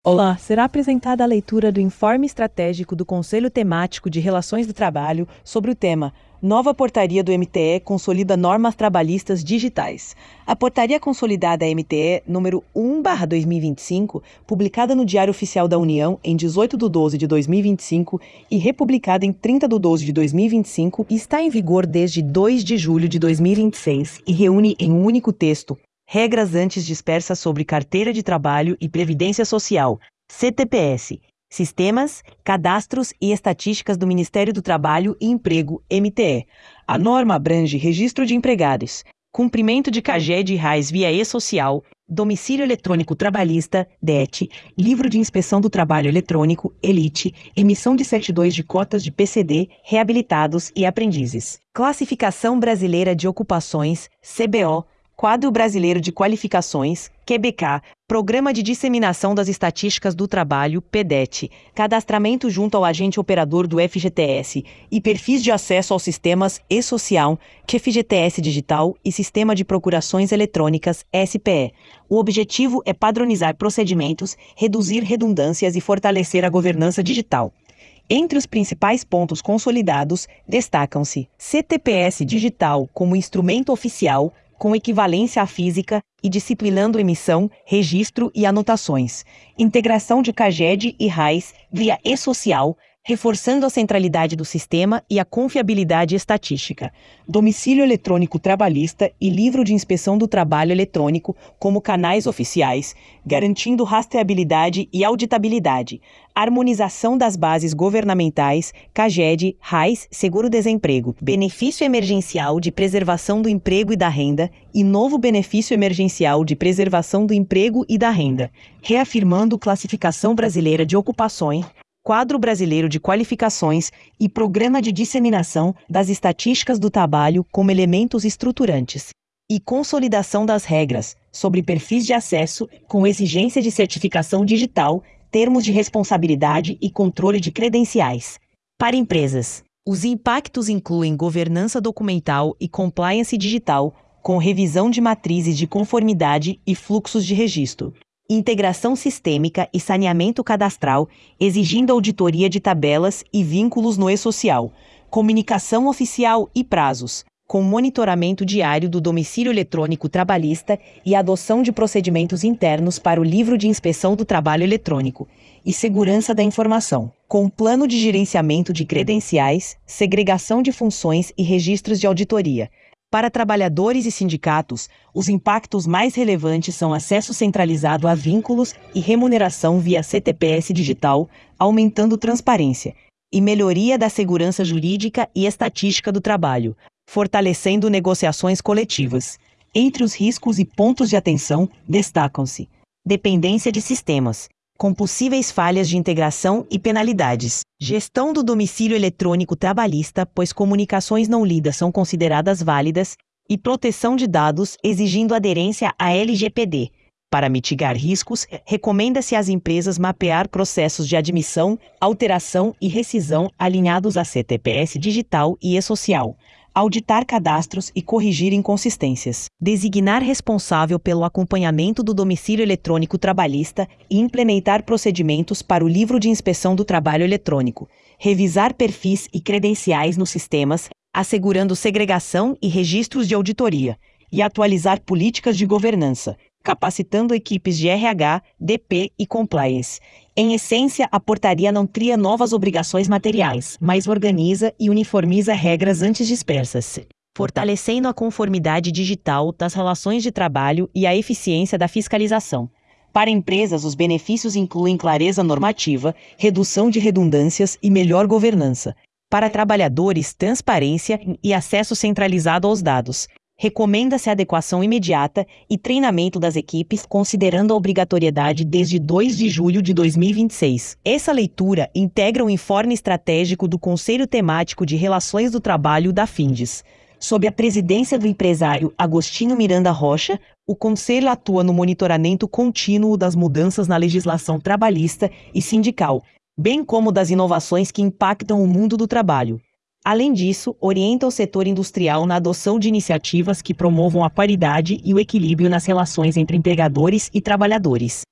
Olá, será apresentada a leitura do Informe Estratégico do Conselho Temático de Relações do Trabalho sobre o tema Nova Portaria do MTE consolida normas trabalhistas digitais. A Portaria Consolidada MTE número 1/2025, publicada no Diário Oficial da União em 18/12/2025 e republicada em 30/12/2025, está em vigor desde 2 de julho de 2026 e reúne em um único texto regras antes dispersas sobre carteira de trabalho e previdência social, CTPS, sistemas, cadastros e estatísticas do Ministério do Trabalho e Emprego, MTE. A norma abrange registro de empregados, cumprimento de CAGED e RAIS via e-social, domicílio eletrônico trabalhista, DET, livro de inspeção do trabalho eletrônico, ELITE, emissão de certidões de cotas de PCD, reabilitados e aprendizes. Classificação Brasileira de Ocupações, CBO, Quadro Brasileiro de Qualificações, QBK, Programa de Disseminação das Estatísticas do Trabalho, PDET, cadastramento junto ao agente operador do FGTS e perfis de acesso aos sistemas e-social, FGTS Digital e Sistema de Procurações Eletrônicas, SPE. O objetivo é padronizar procedimentos, reduzir redundâncias e fortalecer a governança digital. Entre os principais pontos consolidados, destacam-se CTPS Digital como instrumento oficial, com equivalência à física e disciplinando emissão, registro e anotações. Integração de CAGED e RAIS via e-social, reforçando a centralidade do sistema e a confiabilidade estatística. Domicílio eletrônico trabalhista e livro de inspeção do trabalho eletrônico como canais oficiais, garantindo rastreabilidade e auditabilidade. Harmonização das bases governamentais, CAGED, RAIS, seguro-desemprego, benefício emergencial de preservação do emprego e da renda e novo benefício emergencial de preservação do emprego e da renda, reafirmando classificação brasileira de ocupações, Quadro Brasileiro de Qualificações e Programa de Disseminação das Estatísticas do Trabalho como elementos estruturantes, e consolidação das regras sobre perfis de acesso com exigência de certificação digital, termos de responsabilidade e controle de credenciais. Para empresas, os impactos incluem governança documental e compliance digital, com revisão de matrizes de conformidade e fluxos de registro. Integração sistêmica e saneamento cadastral, exigindo auditoria de tabelas e vínculos no e-social, comunicação oficial e prazos, com monitoramento diário do domicílio eletrônico trabalhista e adoção de procedimentos internos para o livro de inspeção do trabalho eletrônico, e segurança da informação, com plano de gerenciamento de credenciais, segregação de funções e registros de auditoria. Para trabalhadores e sindicatos, os impactos mais relevantes são acesso centralizado a vínculos e remuneração via CTPS digital, aumentando transparência, e melhoria da segurança jurídica e estatística do trabalho, fortalecendo negociações coletivas. Entre os riscos e pontos de atenção, destacam-se dependência de sistemas, com possíveis falhas de integração e penalidades. Gestão do domicílio eletrônico trabalhista, pois comunicações não lidas são consideradas válidas, e proteção de dados, exigindo aderência à LGPD. Para mitigar riscos, recomenda-se às empresas mapear processos de admissão, alteração e rescisão alinhados a CTPS digital e e-social. Auditar cadastros e corrigir inconsistências. Designar responsável pelo acompanhamento do domicílio eletrônico trabalhista e implementar procedimentos para o livro de inspeção do trabalho eletrônico. Revisar perfis e credenciais nos sistemas, assegurando segregação e registros de auditoria. E atualizar políticas de governança, capacitando equipes de RH, DP e compliance. Em essência, a portaria não cria novas obrigações materiais, mas organiza e uniformiza regras antes dispersas, fortalecendo a conformidade digital das relações de trabalho e a eficiência da fiscalização. Para empresas, os benefícios incluem clareza normativa, redução de redundâncias e melhor governança. Para trabalhadores, transparência e acesso centralizado aos dados. Recomenda-se adequação imediata e treinamento das equipes, considerando a obrigatoriedade desde 2 de julho de 2026. Essa leitura integra o informe estratégico do Conselho Temático de Relações do Trabalho da FINDES. Sob a presidência do empresário Agostinho Miranda Rocha, o Conselho atua no monitoramento contínuo das mudanças na legislação trabalhista e sindical, bem como das inovações que impactam o mundo do trabalho. Além disso, orienta o setor industrial na adoção de iniciativas que promovam a paridade e o equilíbrio nas relações entre empregadores e trabalhadores.